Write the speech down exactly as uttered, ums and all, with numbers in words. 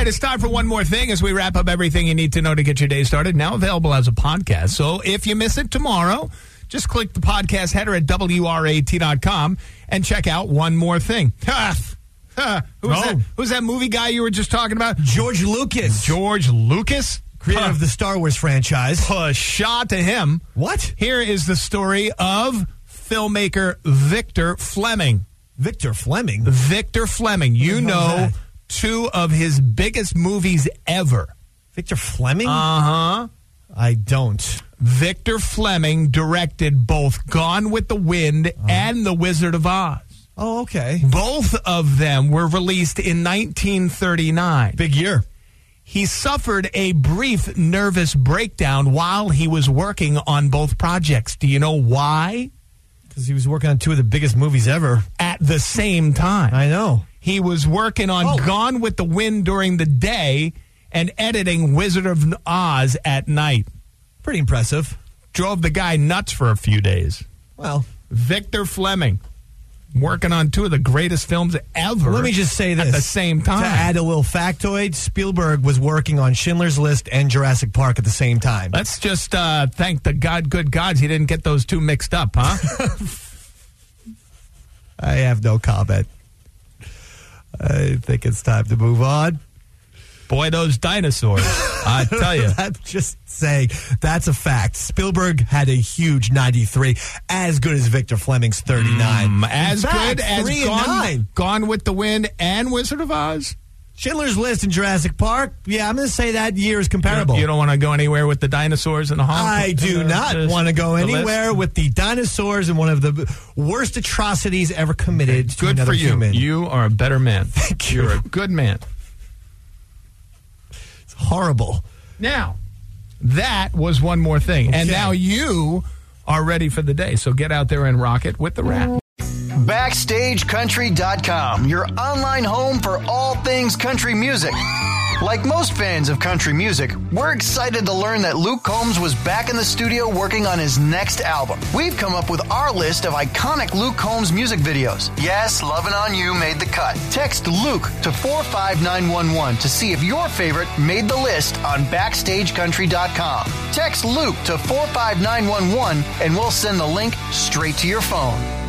right, it's time for one more thing as we wrap up everything you need to know to get your day started. Now available as a podcast. So if you miss it tomorrow, just click the podcast header at W R A T dot com and check out One More Thing. Ha, ha, who's, oh. that, who's that movie guy you were just talking about? George Lucas. George Lucas? Creator huh. of the Star Wars franchise. Pshaw to him. What? Here is the story of filmmaker Victor Fleming. Victor Fleming? Victor Fleming. You know that? two of his biggest movies ever. Victor Fleming? Uh-huh. I don't. Victor Fleming directed both Gone with the Wind uh-huh. and The Wizard of Oz. Oh, okay. Both of them were released in nineteen thirty-nine. Big year. He suffered a brief nervous breakdown while he was working on both projects. Do you know why? Because he was working on two of the biggest movies ever. At the same time. I know. He was working on oh. Gone with the Wind during the day and editing Wizard of Oz at night. Pretty impressive. Drove the guy nuts for a few days. Well. Victor Fleming. Working on two of the greatest films ever. Let me just say this. At the same time. To add a little factoid, Spielberg was working on Schindler's List and Jurassic Park at the same time. Let's just uh, thank the God, good gods he didn't get those two mixed up, huh? I have no comment. I think it's time to move on. Boy, those dinosaurs. I tell you. I'm just saying, that's a fact. Spielberg had a huge ninety-three, as good as Victor Fleming's thirty-nine. Mm, as fact, good as Gone, Gone with the Wind and Wizard of Oz? Schindler's List and Jurassic Park, yeah, I'm going to say that year is comparable. You, you don't want to go anywhere with the dinosaurs in the Hong I do the, not the, want to go the anywhere list? with the dinosaurs and one of the worst atrocities ever committed to good another for you. human. You are a better man. Thank you. You're a good man. It's horrible. Now, that was One More Thing. Okay. And now you are ready for the day. So get out there and rock it with the rap. Backstage Country dot com, your online home for all things country music. Like most fans of country music, we're excited to learn that Luke Combs was back in the studio working on his next album. We've come up with our list of iconic Luke Combs music videos. Yes, Lovin' On You made the cut. Text Luke to four five nine one one to see if your favorite made the list on Backstage Country dot com. Text Luke to four five nine one one and we'll send the link straight to your phone.